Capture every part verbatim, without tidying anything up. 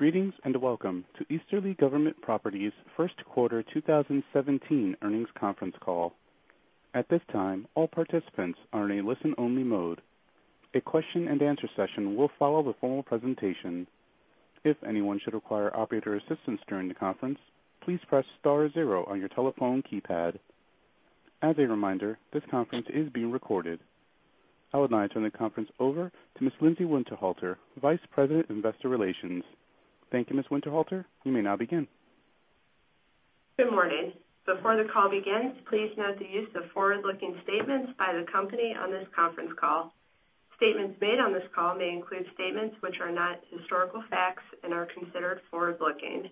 Greetings and welcome to Easterly Government Properties First Quarter two thousand seventeen Earnings Conference Call. At this time, all participants are in a listen-only mode. A question-and-answer session will follow the formal presentation. If anyone should require operator assistance during the conference, please press star zero on your telephone keypad. As a reminder, this conference is being recorded. I would now turn the conference over to Miss Lindsay Winterhalter, Vice President of Investor Relations. Thank you, Miz Winterhalter. You may now begin. Good morning. Before the call begins, please note the use of forward-looking statements by the company on this conference call. Statements made on this call may include statements which are not historical facts and are considered forward-looking.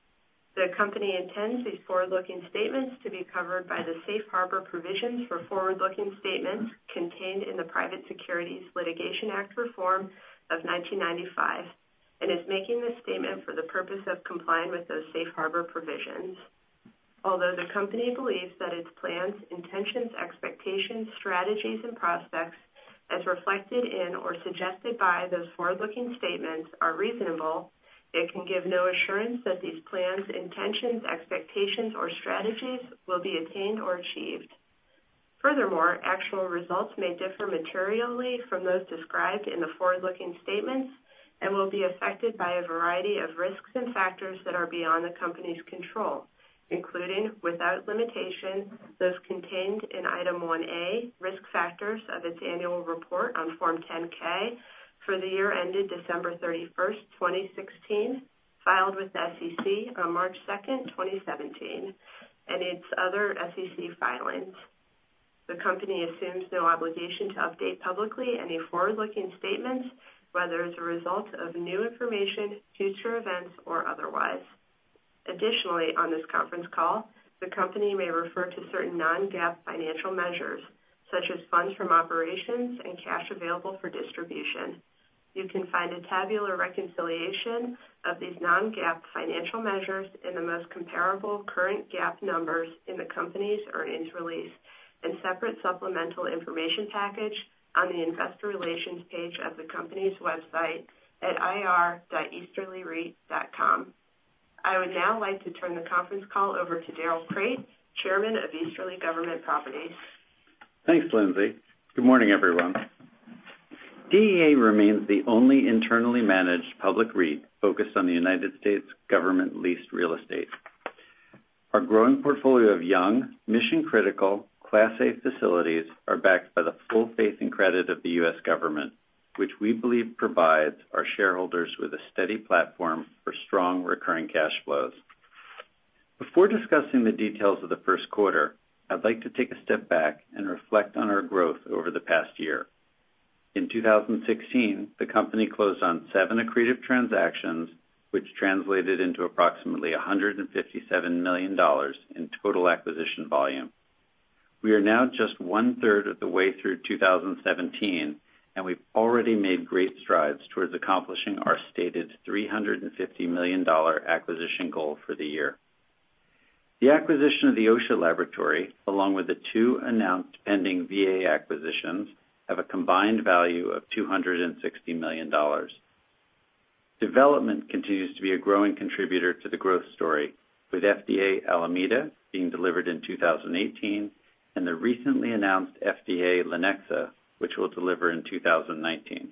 The company intends these forward-looking statements to be covered by the safe harbor provisions for forward-looking statements contained in the Private Securities Litigation Act Reform of nineteen ninety-five. And is making this statement for the purpose of complying with those safe harbor provisions. Although the company believes that its plans, intentions, expectations, strategies, and prospects as reflected in or suggested by those forward-looking statements are reasonable, it can give no assurance that these plans, intentions, expectations, or strategies will be attained or achieved. Furthermore, actual results may differ materially from those described in the forward-looking statements and will be affected by a variety of risks and factors that are beyond the company's control, including, without limitation, those contained in Item one A, Risk Factors of its annual report on Form ten K for the year ended December thirty-first, twenty sixteen, filed with the S E C on March second, twenty seventeen, and its other S E C filings. The company assumes no obligation to update publicly any forward-looking statements, whether as a result of new information, future events, or otherwise. Additionally, on this conference call, the company may refer to certain non-GAAP financial measures, such as funds from operations and cash available for distribution. You can find a tabular reconciliation of these non-GAAP financial measures in the most comparable current GAAP numbers in the company's earnings release and separate supplemental information package on the Investor Relations page of the company's website at I R dot easterly reit dot com. I would now like to turn the conference call over to Darrell Crate, Chairman of Easterly Government Properties. Thanks, Lindsay. Good morning, everyone. D E A remains the only internally managed public REIT focused on the United States government-leased real estate. Our growing portfolio of young, mission-critical, Class A facilities are backed by the full faith and credit of the U S government, which we believe provides our shareholders with a steady platform for strong recurring cash flows. Before discussing the details of the first quarter, I'd like to take a step back and reflect on our growth over the past year. In two thousand sixteen, the company closed on seven accretive transactions, which translated into approximately one hundred fifty-seven million dollars in total acquisition volume. We are now just one-third of the way through two thousand seventeen, and we've already made great strides towards accomplishing our stated three hundred fifty million dollars acquisition goal for the year. The acquisition of the OSHA laboratory, along with the two announced pending V A acquisitions, have a combined value of two hundred sixty million dollars. Development continues to be a growing contributor to the growth story, with F D A Alameda being delivered in two thousand eighteen and the recently announced F D A Lenexa, which will deliver in two thousand nineteen.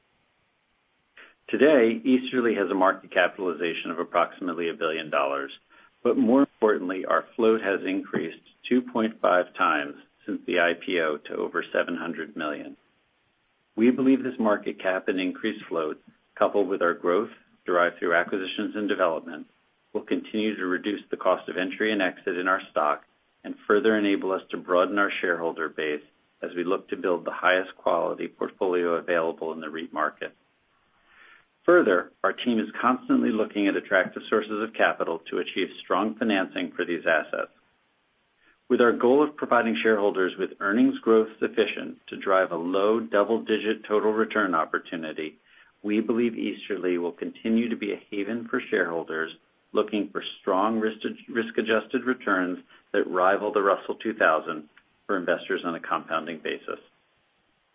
Today, Easterly has a market capitalization of approximately a billion dollars, but more importantly, our float has increased two point five times since the I P O to over seven hundred million dollars. We believe this market cap and increased float, coupled with our growth derived through acquisitions and development, will continue to reduce the cost of entry and exit in our stock and further enable us to broaden our shareholder base as we look to build the highest quality portfolio available in the REIT market. Further, our team is constantly looking at attractive sources of capital to achieve strong financing for these assets. With our goal of providing shareholders with earnings growth sufficient to drive a low double-digit total return opportunity, we believe Easterly will continue to be a haven for shareholders looking for strong risk-adjusted returns that rival the Russell two thousand for investors on a compounding basis.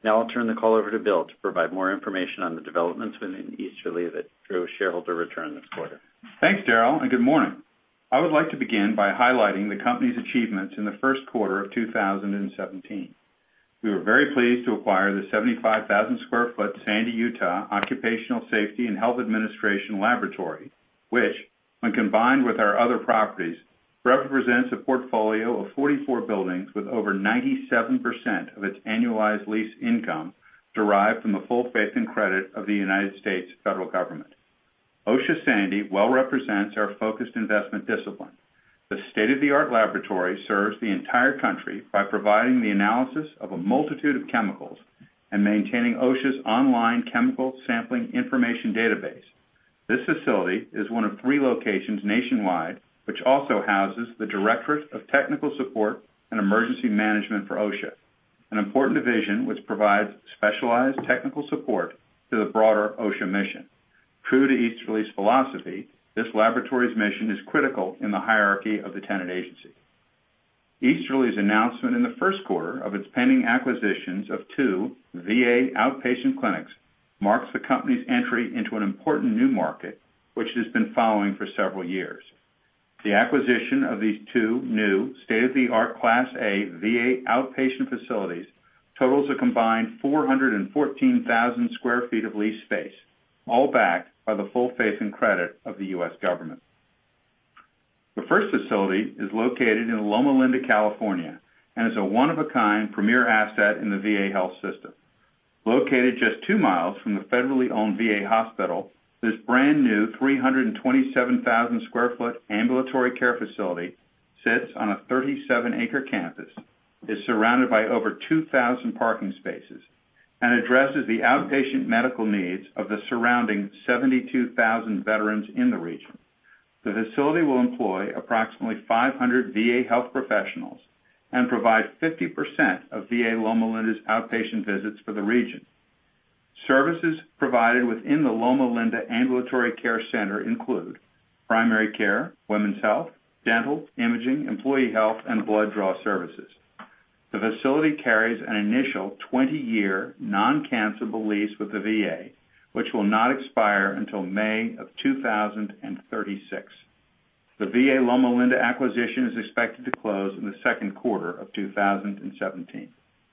Now I'll turn the call over to Bill to provide more information on the developments within Easterly that drove shareholder return this quarter. Thanks, Darrell, and good morning. I would like to begin by highlighting the company's achievements in the first quarter of two thousand seventeen. We were very pleased to acquire the seventy-five thousand square foot Sandy, Utah Occupational Safety and Health Administration Laboratory, which, when combined with our other properties, represents a portfolio of forty-four buildings with over ninety-seven percent of its annualized lease income derived from the full faith and credit of the United States federal government. OSHA Sandy well represents our focused investment discipline. The state-of-the-art laboratory serves the entire country by providing the analysis of a multitude of chemicals and maintaining OSHA's online chemical sampling information database. This facility is one of three locations nationwide which also houses the Directorate of Technical Support and Emergency Management for OSHA, an important division which provides specialized technical support to the broader OSHA mission. True to Easterly's philosophy, this laboratory's mission is critical in the hierarchy of the tenant agency. Easterly's announcement in the first quarter of its pending acquisitions of two V A outpatient clinics marks the company's entry into an important new market, which it has been following for several years. The acquisition of these two new state-of-the-art Class A V A outpatient facilities totals a combined four hundred fourteen thousand square feet of lease space, all backed by the full faith and credit of the U S government. The first facility is located in Loma Linda, California, and is a one-of-a-kind premier asset in the V A health system. Located just two miles from the federally owned V A hospital, this brand-new three hundred twenty-seven thousand square foot ambulatory care facility sits on a thirty-seven acre campus, is surrounded by over two thousand parking spaces, and addresses the outpatient medical needs of the surrounding seventy-two thousand veterans in the region. The facility will employ approximately five hundred V A health professionals and provide fifty percent of V A Loma Linda's outpatient visits for the region. Services provided within the Loma Linda Ambulatory Care Center include primary care, women's health, dental, imaging, employee health, and blood draw services. The facility carries an initial twenty-year non-cancelable lease with the V A, which will not expire until May of two thousand thirty-six. The V A Loma Linda acquisition is expected to close in the second quarter of two thousand seventeen.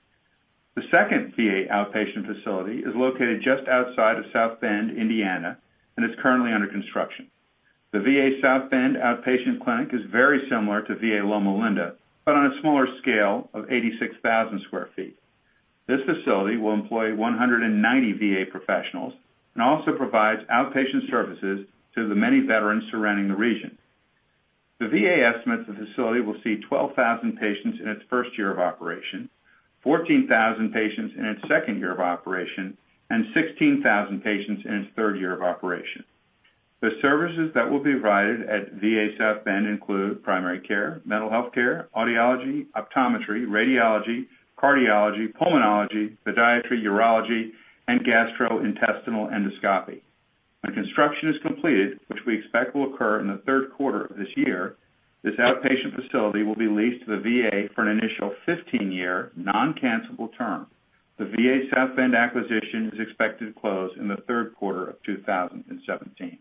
The second V A outpatient facility is located just outside of South Bend, Indiana, and is currently under construction. The V A South Bend outpatient clinic is very similar to V A Loma Linda, but on a smaller scale of eighty-six thousand square feet. This facility will employ one hundred ninety V A professionals and also provides outpatient services to the many veterans surrounding the region. The V A estimates the facility will see twelve thousand patients in its first year of operation, fourteen thousand patients in its second year of operation, and sixteen thousand patients in its third year of operation. The services that will be provided at V A South Bend include primary care, mental health care, audiology, optometry, radiology, cardiology, pulmonology, podiatry, urology, and gastrointestinal endoscopy. When construction is completed, which we expect will occur in the third quarter of this year, this outpatient facility will be leased to the V A for an initial fifteen-year, non-cancelable term. The V A South Bend acquisition is expected to close in the third quarter of two thousand seventeen.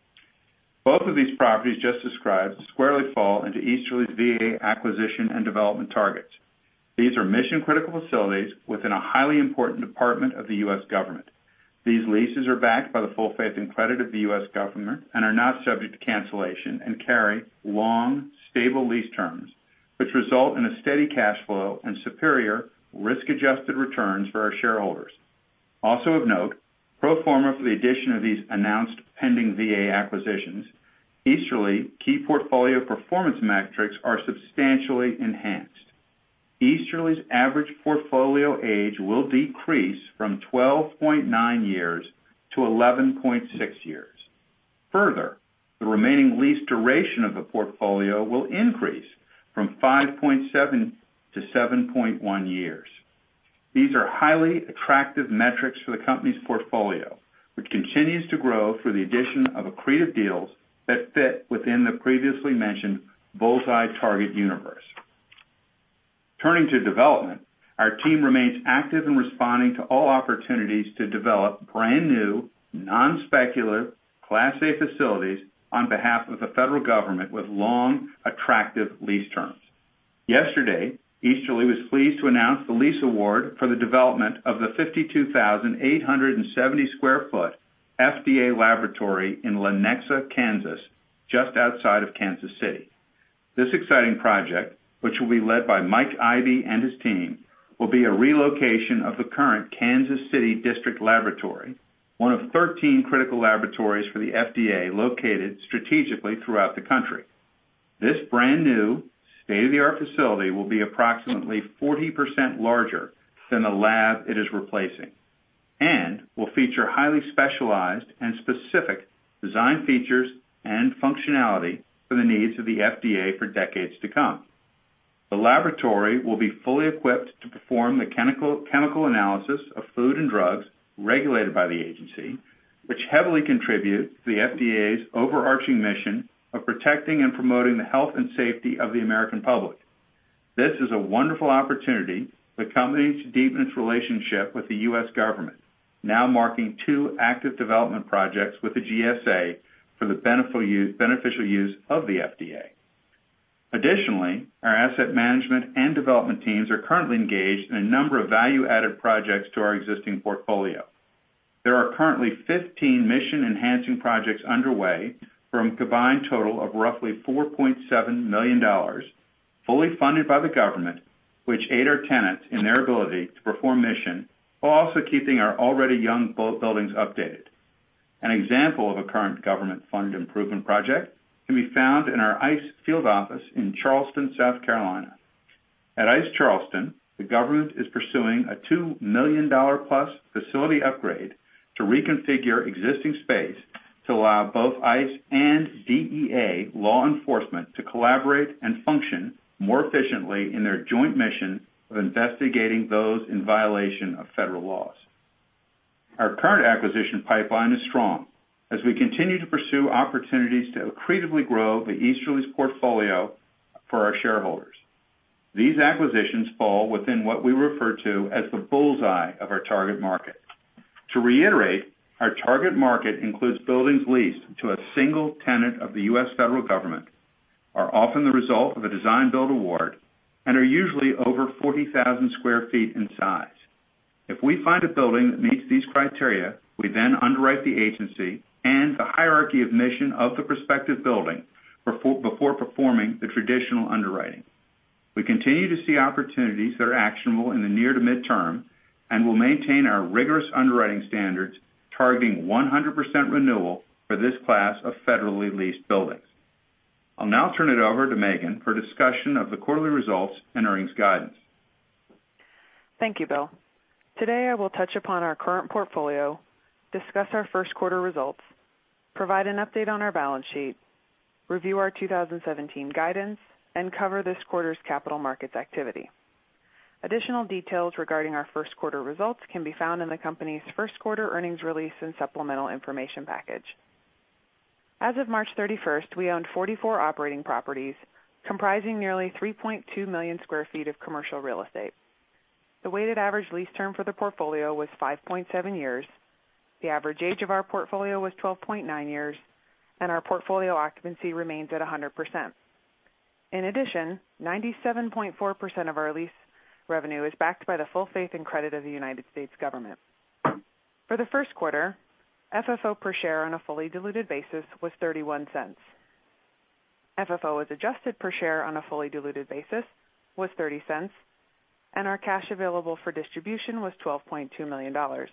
Both of these properties just described squarely fall into Easterly's V A acquisition and development targets. These are mission-critical facilities within a highly important department of the U S government. These leases are backed by the full faith and credit of the U S government and are not subject to cancellation and carry long, stable lease terms, which result in a steady cash flow and superior risk-adjusted returns for our shareholders. Also of note, pro forma for the addition of these announced pending V A acquisitions, Easterly key portfolio performance metrics are substantially enhanced. Easterly's average portfolio age will decrease from twelve point nine years to eleven point six years. Further, the remaining lease duration of the portfolio will increase from five point seven to seven point one years. These are highly attractive metrics for the company's portfolio, which continues to grow through the addition of accretive deals that fit within the previously mentioned bullseye target universe. Turning to development, Our team remains active in responding to all opportunities to develop brand new, non-speculative, Class A facilities on behalf of the federal government with long, attractive lease terms. Yesterday, Easterly was pleased to announce the lease award for the development of the fifty-two thousand eight hundred seventy square foot F D A laboratory in Lenexa, Kansas, just outside of Kansas City. This exciting project, which will be led by Mike Ivey and his team, will be a relocation of the current Kansas City District Laboratory, one of thirteen critical laboratories for the F D A located strategically throughout the country. This brand new, state-of-the-art facility will be approximately forty percent larger than the lab it is replacing, and will feature highly specialized and specific design features and functionality for the needs of the F D A for decades to come. The laboratory will be fully equipped to perform the chemical, chemical analysis of food and drugs regulated by the agency, which heavily contribute to the F D A's overarching mission of protecting and promoting the health and safety of the American public. This is a wonderful opportunity for the company to deepen its relationship with the U S government, now marking two active development projects with the G S A for the beneficial use, beneficial use of the F D A. Additionally, our asset management and development teams are currently engaged in a number of value-added projects to our existing portfolio. There are currently fifteen mission-enhancing projects underway for a combined total of roughly four point seven million dollars, fully funded by the government, which aid our tenants in their ability to perform mission while also keeping our already young buildings updated. An example of a current government-funded improvement project can be found in our ICE field office in Charleston, South Carolina. At ICE Charleston, the government is pursuing a two million dollars plus facility upgrade to reconfigure existing space to allow both ICE and D E A law enforcement to collaborate and function more efficiently in their joint mission of investigating those in violation of federal laws. Our current acquisition pipeline is strong as we continue to pursue opportunities to accretively grow the Easterly's portfolio for our shareholders. These acquisitions fall within what we refer to as the bullseye of our target market. To reiterate, our target market includes buildings leased to a single tenant of the U S federal government, are often the result of a design-build award, and are usually over forty thousand square feet in size. If we find a building that meets these criteria, we then underwrite the agency and the hierarchy of mission of the prospective building before, before performing the traditional underwriting. We continue to see opportunities that are actionable in the near to midterm and will maintain our rigorous underwriting standards targeting one hundred percent renewal for this class of federally leased buildings. I'll now turn it over to Megan for a discussion of the quarterly results and earnings guidance. Thank you, Bill. Today I will touch upon our current portfolio, discuss our first quarter results, provide an update on our balance sheet, review our two thousand seventeen guidance, and cover this quarter's capital markets activity. Additional details regarding our first quarter results can be found in the company's first quarter earnings release and supplemental information package. As of March thirty-first, we owned forty-four operating properties comprising nearly three point two million square feet of commercial real estate. The weighted average lease term for the portfolio was five point seven years, the average age of our portfolio was twelve point nine years, and our portfolio occupancy remains at one hundred percent. In addition, ninety-seven point four percent of our lease revenue is backed by the full faith and credit of the United States government. For the first quarter, F F O per share on a fully diluted basis was thirty-one cents. F F O as adjusted per share on a fully diluted basis was thirty cents, and our cash available for distribution was twelve point two million dollars.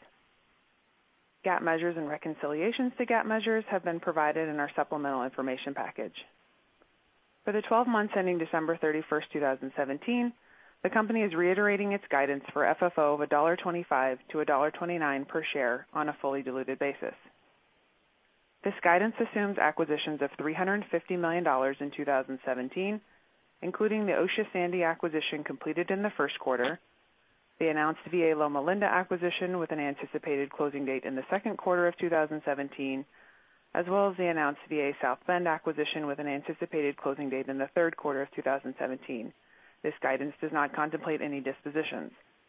GAAP measures and reconciliations to GAAP measures have been provided in our supplemental information package. For the twelve months ending December thirty-first, two thousand seventeen, the company is reiterating its guidance for F F O of one dollar twenty-five to one dollar twenty-nine per share on a fully diluted basis. This guidance assumes acquisitions of three hundred fifty million dollars in two thousand seventeen, including the OSHA Sandy acquisition completed in the first quarter, the announced V A Loma Linda acquisition with an anticipated closing date in the second quarter of two thousand seventeen, as well as the announced V A South Bend acquisition with an anticipated closing date in the third quarter of two thousand seventeen. This guidance does not contemplate any dispositions.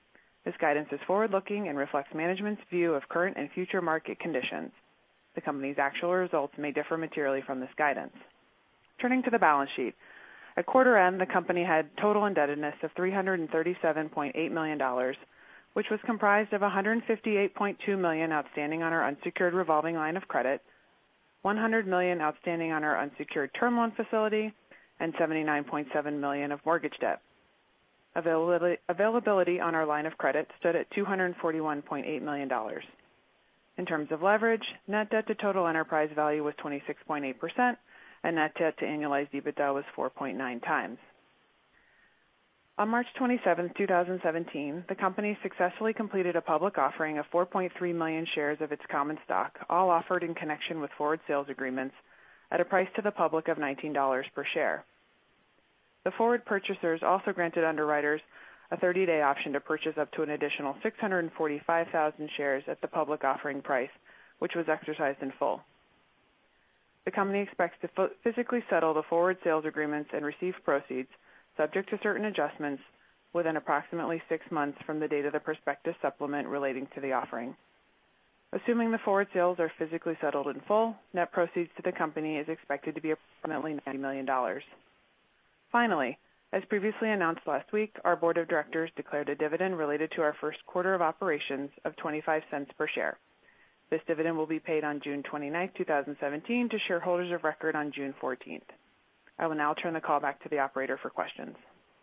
This guidance is forward-looking and reflects management's view of current and future market conditions. The company's actual results may differ materially from this guidance. Turning to the balance sheet, at quarter end, the company had total indebtedness of three hundred thirty-seven point eight million dollars, which was comprised of one hundred fifty-eight point two million dollars outstanding on our unsecured revolving line of credit, one hundred million dollars outstanding on our unsecured term loan facility, and seventy-nine point seven million dollars of mortgage debt. Availability, availability on our line of credit stood at two hundred forty-one point eight million dollars. In terms of leverage, net debt to total enterprise value was twenty-six point eight percent, and net debt to annualized EBITDA was four point nine times. On March twenty-seventh, two thousand seventeen, the company successfully completed a public offering of four point three million shares of its common stock, all offered in connection with forward sales agreements at a price to the public of nineteen dollars per share. The forward purchasers also granted underwriters a thirty-day option to purchase up to an additional six hundred forty-five thousand shares at the public offering price, which was exercised in full. The company expects to physically settle the forward sales agreements and receive proceeds, subject to certain adjustments, within approximately six months from the date of the prospectus supplement relating to the offering. Assuming the forward sales are physically settled in full, net proceeds to the company is expected to be approximately ninety million dollars. Finally, as previously announced last week, our board of directors declared a dividend related to our first quarter of operations of twenty-five cents per share. This dividend will be paid on June twenty-ninth, two thousand seventeen to shareholders of record on June fourteenth. I will now turn the call back to the operator for questions.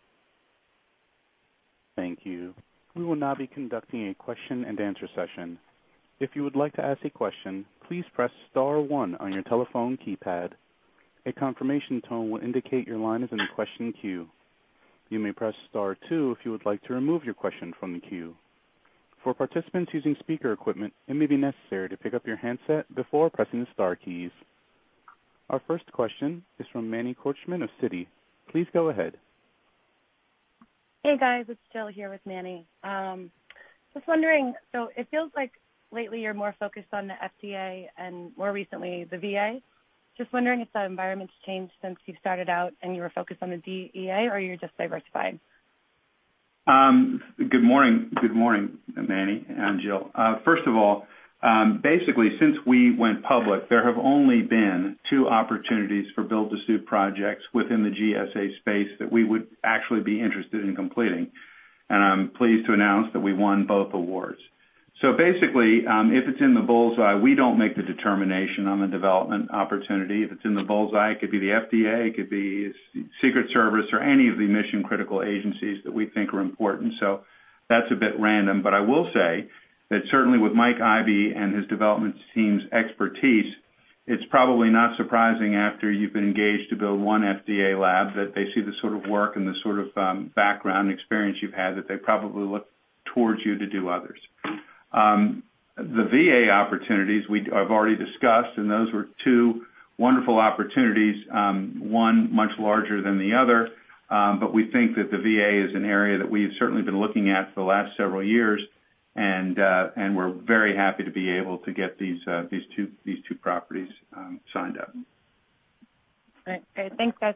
Thank you. We will now be conducting a question and answer session. If you would like to ask a question, please press star one on your telephone keypad. A confirmation tone will indicate your line is in the question queue. You may press star two if you would like to remove your question from the queue. For participants using speaker equipment, it may be necessary to pick up your handset before pressing the star keys. Our first question is from Manny Korchman of Citi. Please go ahead. Hey guys, it's Jill here with Manny. Um, just wondering, so it feels like lately you're more focused on the F D A and more recently the V A. Just wondering if the environment's changed since you started out and you were focused on the D E A, or you're just diversified? Um, good morning, good morning, Manny and Jill. Uh, first of all, um, basically, since we went public, there have only been two opportunities for build-to-suit projects within the G S A space that we would actually be interested in completing, and I'm pleased to announce that we won both awards. So basically, um, if it's in the bullseye, we don't make the determination on the development opportunity. If it's in the bullseye, it could be the F D A, it could be Secret Service, or any of the mission-critical agencies that we think are important. So that's a bit random. But I will say that certainly with Mike Ivey and his development team's expertise, it's probably not surprising after you've been engaged to build one F D A lab that they see the sort of work and the sort of um, background and experience you've had that they probably look towards you to do others. Um, the V A opportunities we have already discussed, and those were two wonderful opportunities, um, one much larger than the other, um, but we think that the V A is an area that we've certainly been looking at for the last several years, and uh, and we're very happy to be able to get these uh, these two these two properties um, signed up. All right, great. Thanks, guys.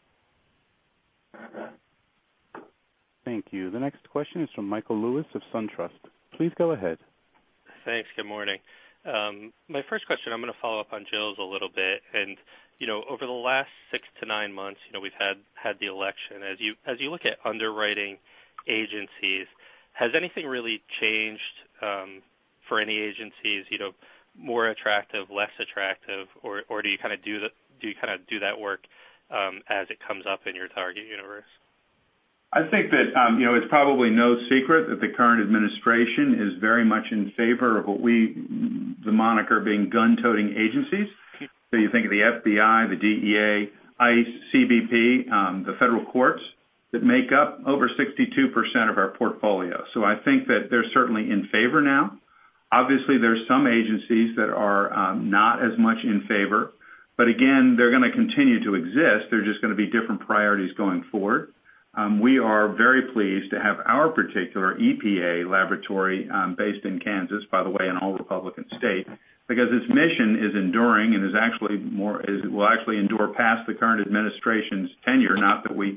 Thank you. The next question is from Michael Lewis of SunTrust. Please go ahead. Thanks. Good morning. Um, my first question, I'm going to follow up on Jill's a little bit. And, you know, over the last six to nine months, you know, we've had, had the election. As you as you look at underwriting agencies, has anything really changed um, for any agencies, you know, more attractive, less attractive, or, or do you kind of do the, do you kind of do that work um, as it comes up in your target universe? I think that, um, you know, it's probably no secret that the current administration is very much in favor of what we, the moniker being gun-toting agencies. So you think of the F B I, the D E A, ICE, C B P, um, the federal courts that make up over sixty-two percent of our portfolio. So I think that they're certainly in favor now. Obviously, there's some agencies that are um, not as much in favor. But again, they're going to continue to exist. They're just going to be different priorities going forward. Um, we are very pleased to have our particular E P A laboratory um, based in Kansas, by the way, an all-Republican state, because its mission is enduring and is actually more is will actually endure past the current administration's tenure. Not that we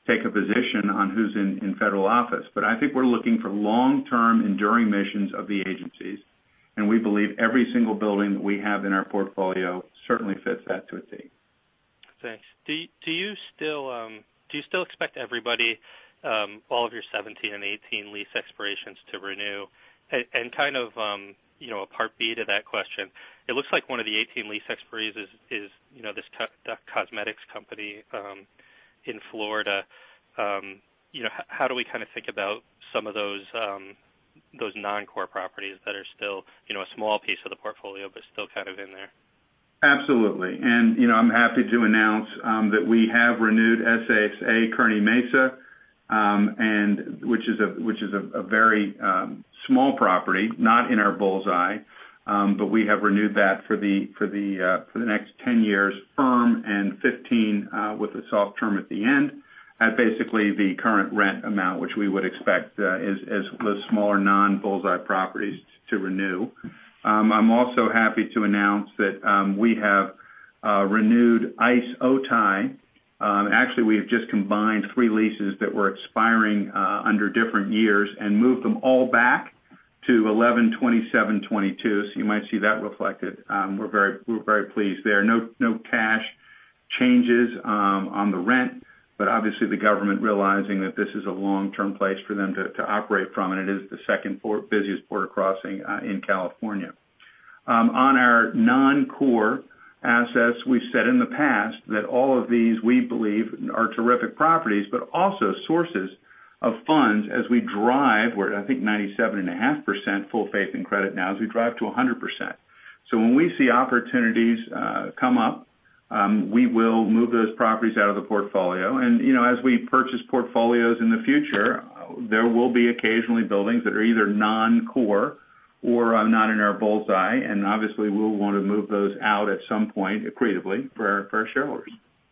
take a position on who's in, in federal office. But I think we're looking for long-term, enduring missions of the agencies, and we believe every single building that we have in our portfolio certainly fits that to a T. Thanks. Do you, do you still um, do you still expect everybody, um, all of your seventeen and eighteen lease expirations to renew? And, and kind of um, you know, a part B to that question, it looks like one of the eighteen lease expiries is, is you know this co- the cosmetics company um, in Florida. Um, you know, h- how do we kind of think about some of those um, those non-core properties that are still, you know, a small piece of the portfolio but still kind of in there? Absolutely. And, you know, I'm happy to announce um, that we have renewed S S A Kearny Mesa, um, and which is a which is a, a very um, small property, not in our bullseye, um, but we have renewed that for the for the uh, for the next ten years, firm, and fifteen uh, with a soft term at the end, at basically the current rent amount, which we would expect uh, as as those smaller non-bullseye properties to renew. Um, I'm also happy to announce that um, we have uh, renewed ICE Otay. Um, actually, we have just combined three leases that were expiring uh, under different years and moved them all back to eleven twenty-seven twenty-two. So you might see that reflected. Um, we're very we're very pleased there. No no cash changes um, on the rent, but obviously the government realizing that this is a long-term place for them to, to operate from, and it is the second port, busiest border crossing uh, in California. Um, on our non-core assets, we've said in the past that all of these, we believe, are terrific properties, but also sources of funds as we drive. We're at, I think, ninety-seven point five percent full faith and credit now as we drive to one hundred percent. So when we see opportunities uh, come up, Um, we will move those properties out of the portfolio. And, you know, as we purchase portfolios in the future, uh, there will be occasionally buildings that are either non-core or uh, not in our bullseye. And obviously we'll want to move those out at some point accretively for our, for our shareholders.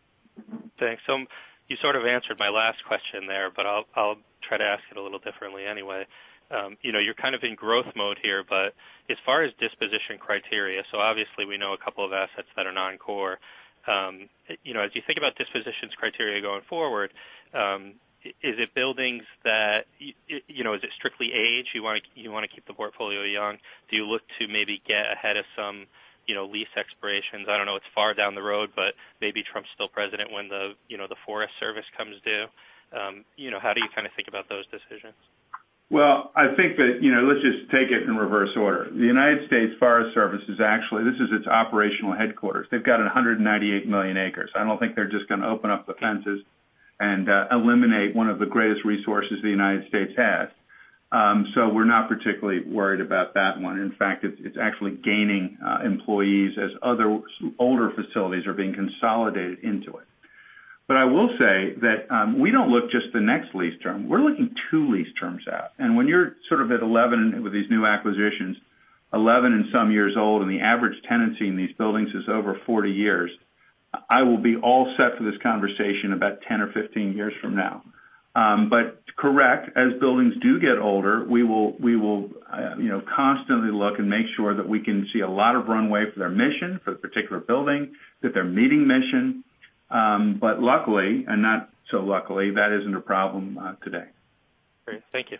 Thanks. So you sort of answered my last question there, but I'll, I'll try to ask it a little differently anyway. Um, you know, you're kind of in growth mode here, but as far as disposition criteria, so obviously we know a couple of assets that are non-core. Um, you know, as you think about dispositions criteria going forward, um, is it buildings that, you, you know, is it strictly age? You want to you want to keep the portfolio young? Do you look to maybe get ahead of some, you know, lease expirations? I don't know, it's far down the road, but maybe Trump's still president when the, you know, the Forest Service comes due. Um, you know, how do you kind of think about those decisions? Well, I think that, you know, let's just take it in reverse order. The United States Forest Service is actually, this is its operational headquarters. They've got one hundred ninety-eight million acres. I don't think they're just going to open up the fences and uh, eliminate one of the greatest resources the United States has. Um, so we're not particularly worried about that one. In fact, it's, it's actually gaining uh, employees as other older facilities are being consolidated into it. But I will say that um, we don't look just the next lease term. We're looking two lease terms out. And when you're sort of at eleven with these new acquisitions, eleven and some years old, and the average tenancy in these buildings is over forty years, I will be all set for this conversation about ten or fifteen years from now. Um, but correct, as buildings do get older, we will we will uh, you know constantly look and make sure that we can see a lot of runway for their mission, for the particular building, that they're meeting mission. Um, but luckily, and not so luckily, that isn't a problem uh, today. Great. Thank you.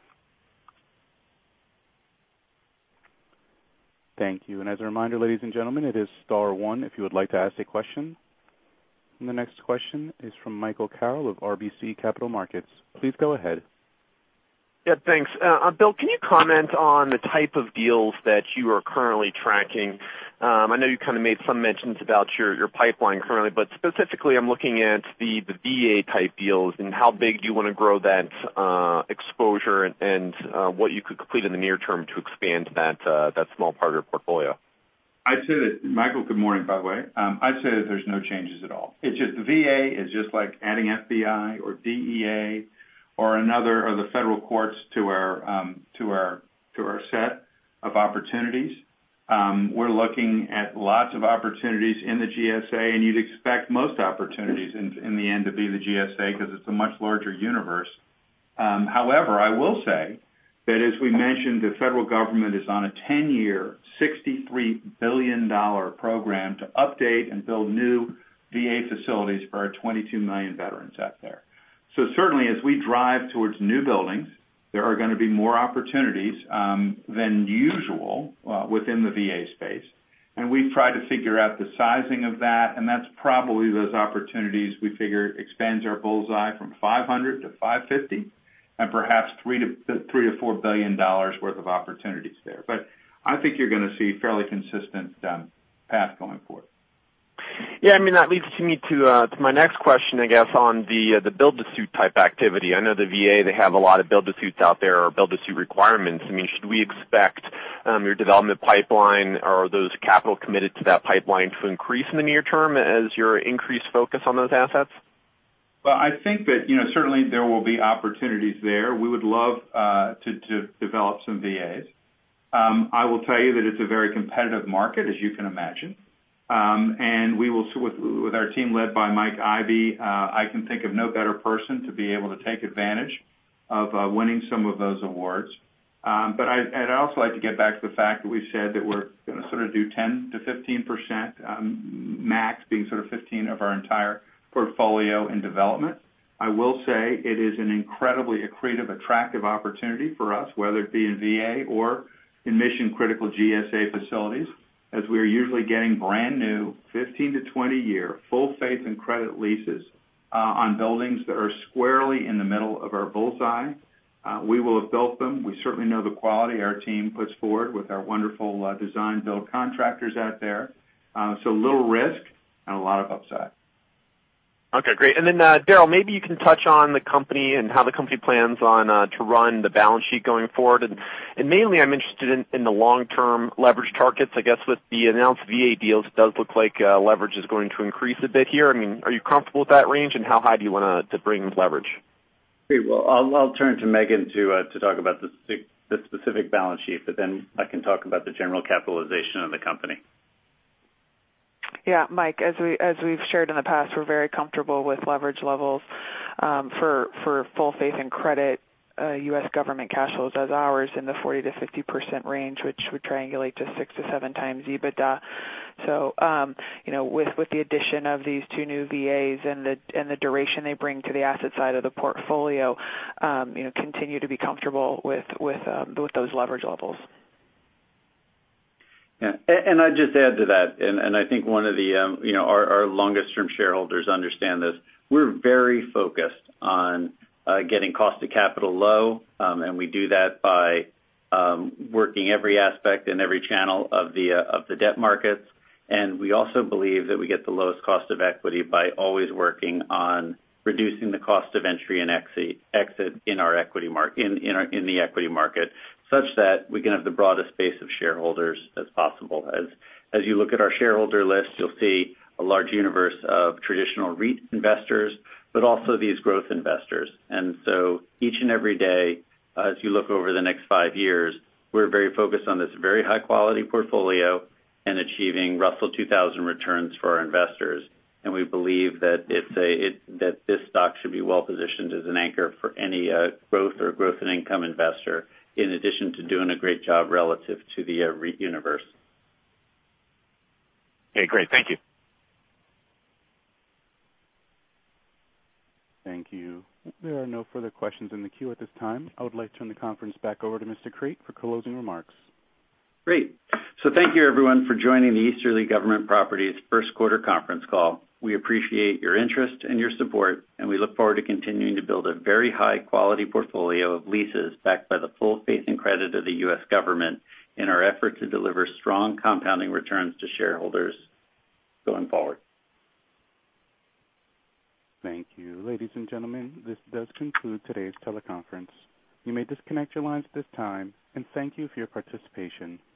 Thank you. And as a reminder, ladies and gentlemen, it is star one if you would like to ask a question. And the next question is from Michael Carroll of R B C Capital Markets. Please go ahead. Yeah, thanks. Uh, Bill, can you comment on the type of deals that you are currently tracking? Um, I know you kind of made some mentions about your, your pipeline currently, but specifically I'm looking at the, the V A type deals and how big do you want to grow that uh, exposure and, and uh, what you could complete in the near term to expand that uh, that small part of your portfolio. I'd say that, Michael, good morning, by the way. Um, I'd say that there's no changes at all. It's just the V A is just like adding F B I or D E A or another, or the federal courts to our um, to our to our set of opportunities. Um, we're looking at lots of opportunities in the G S A, and you'd expect most opportunities in, in the end to be the G S A because it's a much larger universe. Um, however, I will say that, as we mentioned, the federal government is on a ten-year, sixty-three billion dollars program to update and build new V A facilities for our twenty-two million veterans out there. So certainly as we drive towards new buildings, there are going to be more opportunities um, than usual uh, within the V A space. And we've tried to figure out the sizing of that, and that's probably those opportunities we figure expands our bullseye from five hundred to five fifty, and perhaps three to three to four billion dollars worth of opportunities there. But I think you're going to see fairly consistent um, path going forward. Yeah, I mean, that leads to me to uh, to my next question, I guess, on the uh, the build-to-suit type activity. I know the V A, they have a lot of build-to-suits out there or build-to-suit requirements. I mean, should we expect um, your development pipeline or those capital committed to that pipeline to increase in the near term as your increased focus on those assets? Well, I think that, you know, certainly there will be opportunities there. We would love uh, to, to develop some V As. Um, I will tell you that it's a very competitive market, as you can imagine. Um, and we will, with, with our team led by Mike Ivey, uh, I can think of no better person to be able to take advantage of uh, winning some of those awards. Um, but I, I'd also like to get back to the fact that we've said that we're going to sort of do ten to fifteen percent, um, max being sort of fifteen of our entire portfolio in development. I will say it is an incredibly accretive, attractive opportunity for us, whether it be in V A or in mission-critical G S A facilities, as we are usually getting brand new fifteen to twenty year full faith and credit leases uh, on buildings that are squarely in the middle of our bullseye. Uh, we will have built them. We certainly know the quality our team puts forward with our wonderful uh, design build contractors out there. Uh, so little risk and a lot of upside. Okay, great. And then, uh, Daryl, maybe you can touch on the company and how the company plans on uh, to run the balance sheet going forward. And, and mainly I'm interested in, in the long-term leverage targets. I guess with the announced V A deals, it does look like uh, leverage is going to increase a bit here. I mean, are you comfortable with that range, and how high do you want to bring leverage? Great. Well, I'll, I'll turn to Megan to uh, to talk about the, the specific balance sheet, but then I can talk about the general capitalization of the company. Yeah, Mike, as we as we've shared in the past, we're very comfortable with leverage levels um, for for full faith and credit uh, U S government cash flows as ours in the forty to fifty percent range, which would triangulate to six to seven times EBITDA. So, um, you know, with with the addition of these two new V As and the and the duration they bring to the asset side of the portfolio, um, you know, continue to be comfortable with with um, with those leverage levels. Yeah, and I'd just add to that, and, and I think one of the, um, you know, our, our longest-term shareholders understand this. We're very focused on uh, getting cost of capital low, um, and we do that by um, working every aspect and every channel of the uh, of the debt markets. And we also believe that we get the lowest cost of equity by always working on reducing the cost of entry and exit, exit in our equity market, in in, our, in the equity market, such that we can have the broadest base of shareholders as possible. As as you look at our shareholder list, you'll see a large universe of traditional REIT investors, but also these growth investors. And so each and every day, uh, as you look over the next five years, we're very focused on this very high-quality portfolio and achieving Russell two thousand returns for our investors. And we believe that it's a it, that this stock should be well positioned as an anchor for any uh, growth or growth and income investor, in addition to doing a great job relative to the uh, REIT universe. Okay, great. Thank you. Thank you. There are no further questions in the queue at this time. I would like to turn the conference back over to Mister Crate for closing remarks. Great. So thank you, everyone, for joining the Easterly Government Properties first quarter conference call. We appreciate your interest and your support, and we look forward to continuing to build a very high-quality portfolio of leases backed by the full faith and credit of the U S government in our effort to deliver strong compounding returns to shareholders going forward. Thank you. Ladies and gentlemen, this does conclude today's teleconference. You may disconnect your lines at this time, and thank you for your participation.